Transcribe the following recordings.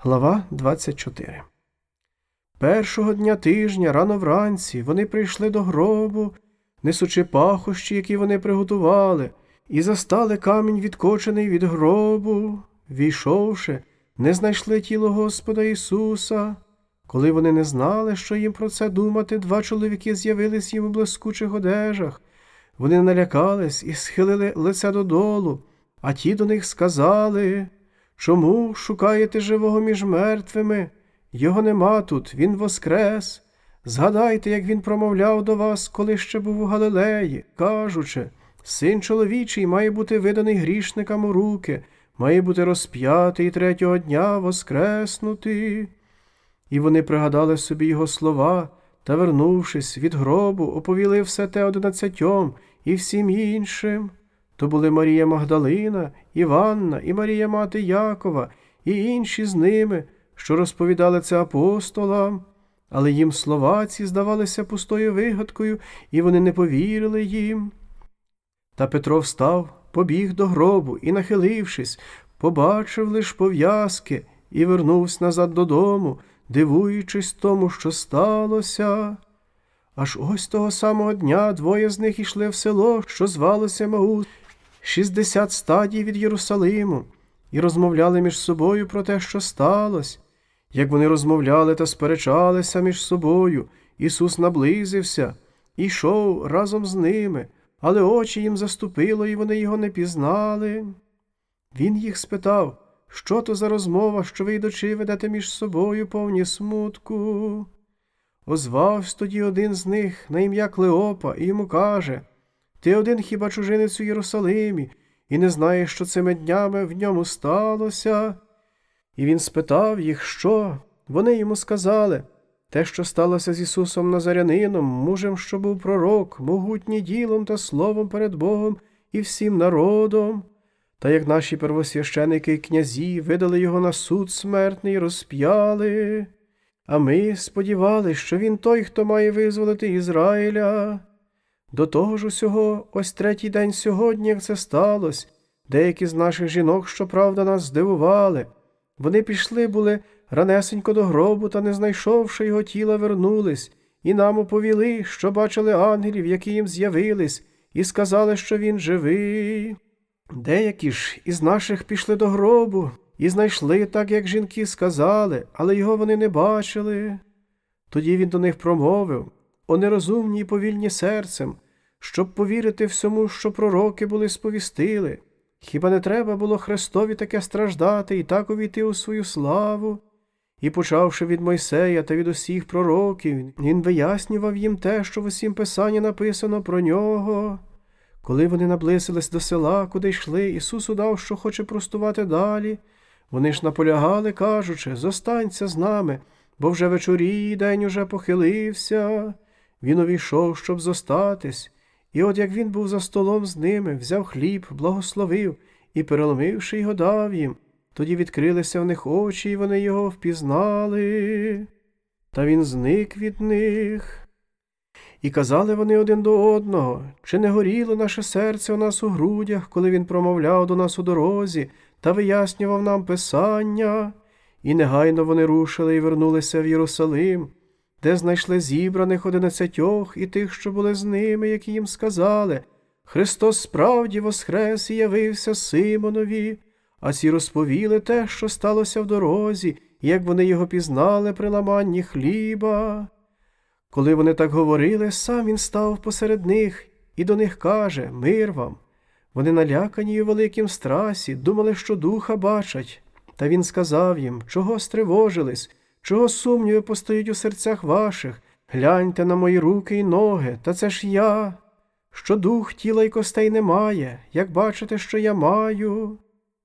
Глава 24. Першого дня тижня, рано вранці, вони прийшли до гробу, несучи пахощі, які вони приготували, і застали камінь відкочений від гробу. Війшовши, не знайшли тіло Господа Ісуса. Коли вони не знали, що їм про це думати, два чоловіки з'явились їм у блискучих одежах. Вони налякались і схилили лице додолу, а ті до них сказали: «Чому шукаєте живого між мертвими? Його нема тут, він воскрес. Згадайте, як він промовляв до вас, коли ще був у Галилеї, кажучи: Син чоловічий має бути виданий грішникам у руки, має бути розп'ятий і третього дня воскреснути». І вони пригадали собі його слова та, вернувшись від гробу, оповіли все те 11 і всім іншим. То були Марія Магдалина, Іванна і Марія мати Якова, і інші з ними, що розповідали це апостолам. Але їм слова ці здавалися пустою вигадкою, і вони не повірили їм. Та Петро встав, побіг до гробу і, нахилившись, побачив лиш пов'язки і вернувся назад додому, дивуючись тому, що сталося. Аж ось того самого дня двоє з них йшли в село, що звалося Емаус, 60 стадій від Єрусалиму, і розмовляли між собою про те, що сталося. Як вони розмовляли та сперечалися між собою, Ісус наблизився і йшов разом з ними, але очі їм заступило, і вони його не пізнали. Він їх спитав: «Що то за розмова, що ви, йдучи, ведете між собою повні смутку?» Озвався тоді один з них на ім'я Клеопа і йому каже: «Ти один хіба чужинець у Єрусалимі, і не знаєш, що цими днями в ньому сталося?» І він спитав їх, що? Вони йому сказали: «Те, що сталося з Ісусом Назарянином, мужем, що був пророк, могутній ділом та словом перед Богом і всім народом. Та як наші первосвященики і князі видали його на суд смертний і розп'яли. А ми сподівались, що він той, хто має визволити Ізраїля. До того ж усього, ось третій день сьогодні, як це сталося, деякі з наших жінок, щоправда, нас здивували. Вони пішли були ранесенько до гробу, та, не знайшовши його тіла, вернулись, і нам оповіли, що бачили ангелів, які їм з'явились, і сказали, що він живий. Деякі ж із наших пішли до гробу і знайшли так, як жінки сказали, але його вони не бачили». Тоді він до них промовив: «О нерозумні й повільні серцем, щоб повірити всьому, що пророки були сповістили. Хіба не треба було Христові таке страждати і так увійти у свою славу?» І, почавши від Мойсея та від усіх пророків, він вияснював їм те, що в усім Писанні написано про нього. Коли вони наблизились до села, куди йшли, Ісус удав, що хоче простувати далі. Вони ж наполягали, кажучи: «Зостанься з нами, бо вже вечоріє, день уже похилився». Він увійшов, щоб зостатись. І от як він був за столом з ними, взяв хліб, благословив і, переломивши його, дав їм. Тоді відкрилися в них очі, і вони його впізнали. Та він зник від них. І казали вони один до одного: «Чи не горіло наше серце у нас у грудях, коли він промовляв до нас у дорозі та вияснював нам Писання?» І негайно вони рушили і вернулися в Єрусалим, де знайшли зібраних 11 і тих, що були з ними, які їм сказали: «Христос справді воскрес і явився Симонові». А ці розповіли те, що сталося в дорозі, і як вони його пізнали при ламанні хліба. Коли вони так говорили, сам він став посеред них і до них каже: «Мир вам». Вони, налякані у великім страсі, думали, що духа бачать. Та він сказав їм: «Чого стривожились? Чого сумніви постають у серцях ваших? Гляньте на мої руки й ноги, та це ж я. Що дух тіла й костей немає, як бачите, що я маю».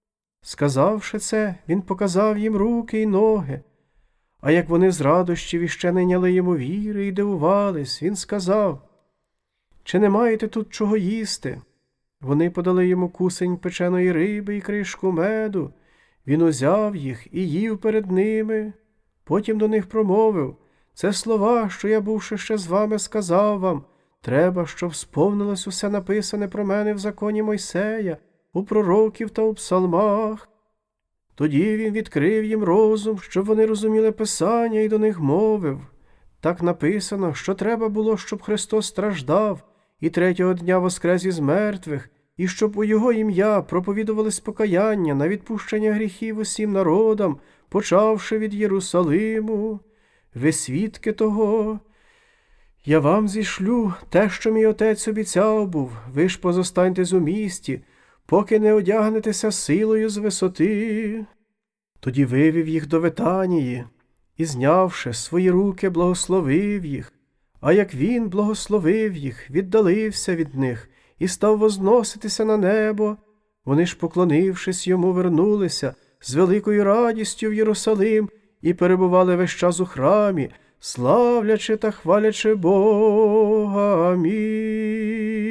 Сказавши це, він показав їм руки й ноги. А як вони з радощів іще не йняли йому віри і дивувались, він сказав: «Чи не маєте тут чого їсти?» Вони подали йому кусень печеної риби і кришку меду. Він узяв їх і їв перед ними. Потім до них промовив: «Це слова, що я, бувши ще з вами, сказав вам. Треба, щоб сповнилось усе написане про мене в законі Мойсея, у пророків та у псалмах». Тоді він відкрив їм розум, щоб вони розуміли Писання, і до них мовив. Так написано, що треба було, щоб Христос страждав, і третього дня воскрес із мертвих, і щоб у Його ім'я проповідувались покаяння на відпущення гріхів усім народам, почавши від Єрусалиму. Ви свідки того. Я вам зішлю те, що мій отець обіцяв був, ви ж позостаньтесь у місті, поки не одягнетеся силою з висоти. Тоді вивів їх до Витанії і, знявши свої руки, благословив їх. А як він благословив їх, віддалився від них і став возноситися на небо. Вони ж, поклонившись йому, вернулися з великою радістю в Єрусалим і перебували весь час у храмі, славлячи та хвалячи Бога. Амінь.